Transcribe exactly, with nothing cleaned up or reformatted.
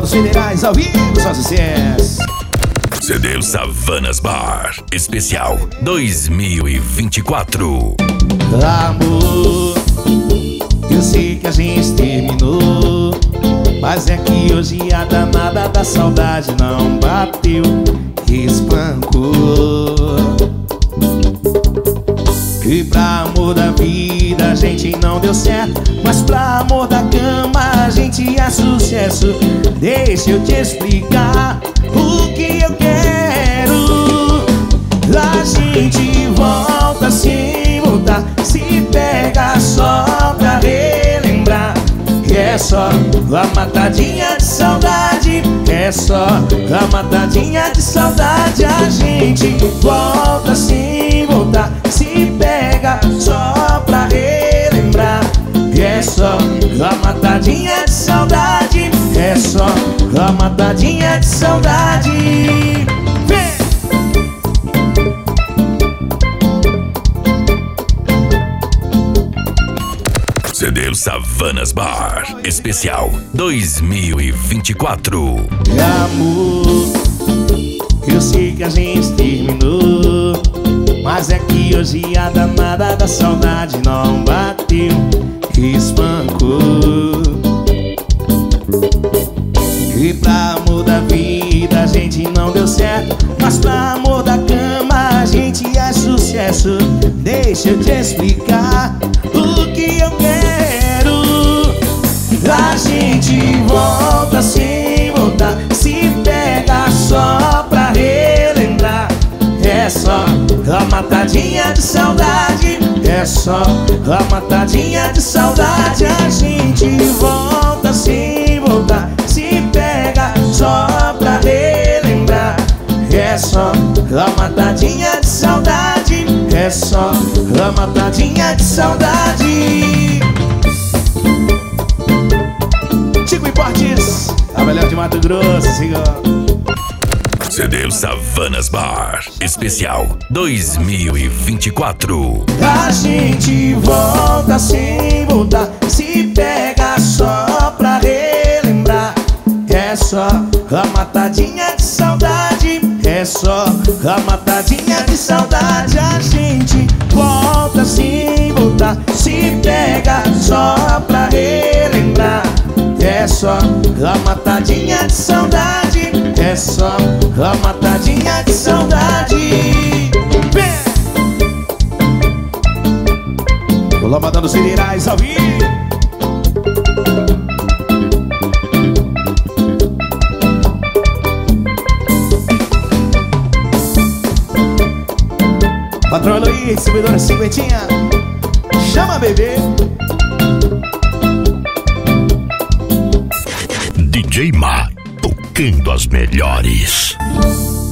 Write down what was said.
dos Federais, ao vivo, só sucesso. C D Savanas Bar Especial dois mil e vinte e quatro. Amor, eu sei que a gente terminou, mas é que hoje a danada da saudade não bateu, espancou. E pra amor da vida a gente não deu certo, mas pra amor da cama a gente é sucesso. Deixa eu te explicar o que eu quero. A gente volta sem voltar, se pega só pra relembrar. É só a matadinha de saudade, é só a matadinha de saudade. A gente volta sem voltar, se pega só pra relembrar. É só a matadinha de saudade, é só a matadinha de saudade. Vem! C D Savanas Bar Especial dois mil e vinte e quatro. Amor, eu sei que a gente terminou, mas é que hoje a danada da saudade não bateu, espancou. E pra amor da vida a gente não deu certo, mas pra amor da cama a gente é sucesso. Deixa eu te explicar o que eu quero. A gente volta sem voltar, se pega só pra relembrar. É só a matadinha de saudade, é só a matadinha de saudade. A gente volta sem voltar, se pega só pra relembrar. É só a matadinha de saudade, é só a matadinha de saudade. Chico Importes, a melhor de Mato Grosso, siga. C D Savanas Bar Especial dois mil e vinte e quatro. A gente volta sem voltar, se pega só pra relembrar. É só a matadinha de saudade, é só a matadinha de saudade. A gente volta sem voltar, se pega só pra relembrar. É só a matadinha de saudade, é só a matadinha de saudade. Vem! O Lambadão dos Federais ao vivo. Patrão Luiz, distribuidora cinquentinha. Chama, bebê. D J Ma, tocando as melhores.